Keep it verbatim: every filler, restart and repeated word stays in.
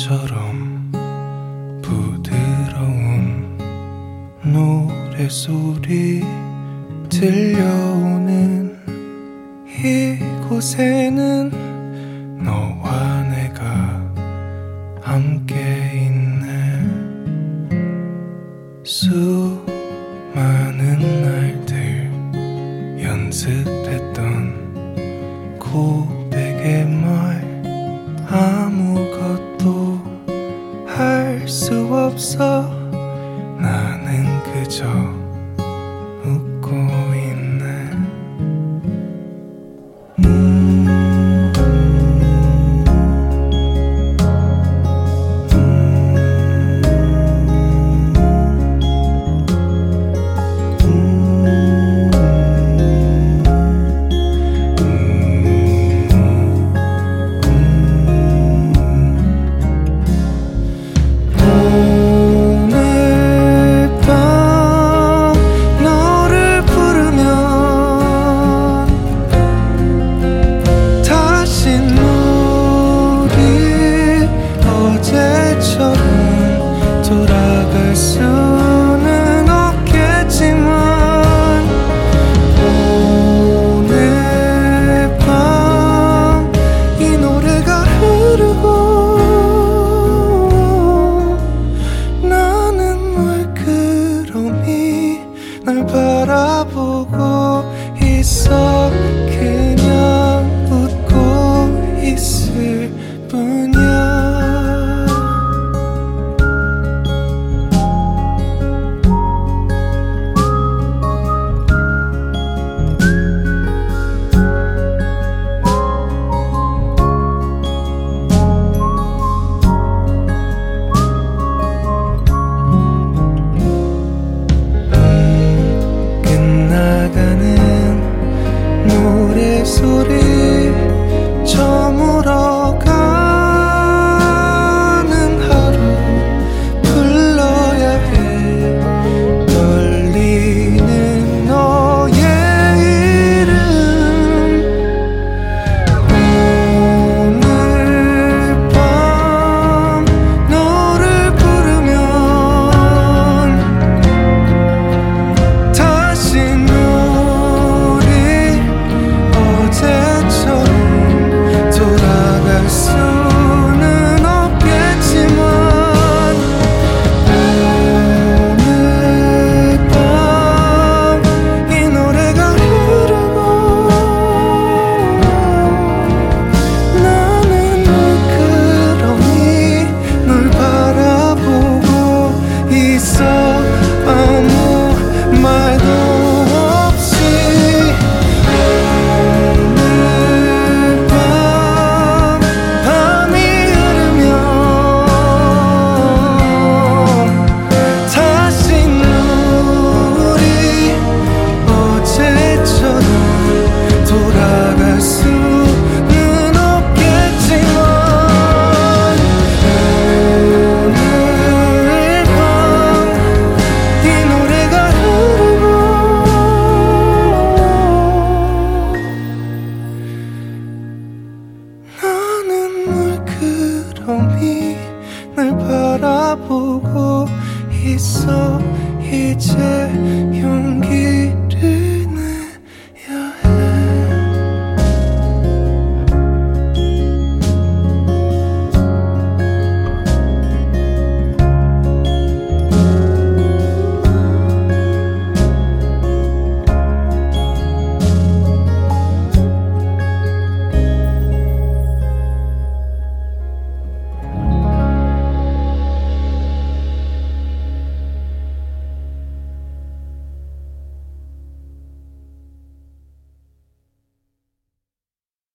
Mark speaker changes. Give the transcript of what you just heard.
Speaker 1: 바람처럼 부드러운 노래소리 들려오는 이곳에는 너와 내가 함께 있네. 수많은 날들 연습했던 고백의 말 아무것도 할 수 없어. 나는 그저 웃고 있네. 음, 돌아갈 수는 없겠지만 오늘 밤 이 노래가 흐르고 나는 왜 그럼이 날 바라보고 있어. 그냥 웃고 있을 뿐이야. 노래소리 저물어 가는 하루 불러야 해. 떨리는 너의 이름. 오늘 밤 너를 부르면 다시 돌아갈 수는 없겠지만 오늘 밤 이 노래가 흐르고 나는 왜 그러니 널 바라보고 있어. 아무 말도 없이 돌아갈 수는 없겠지만 오늘 밤 이 노래가 흐르고 나는 왜 그럼이 날 바라보고 있어. 이제 용기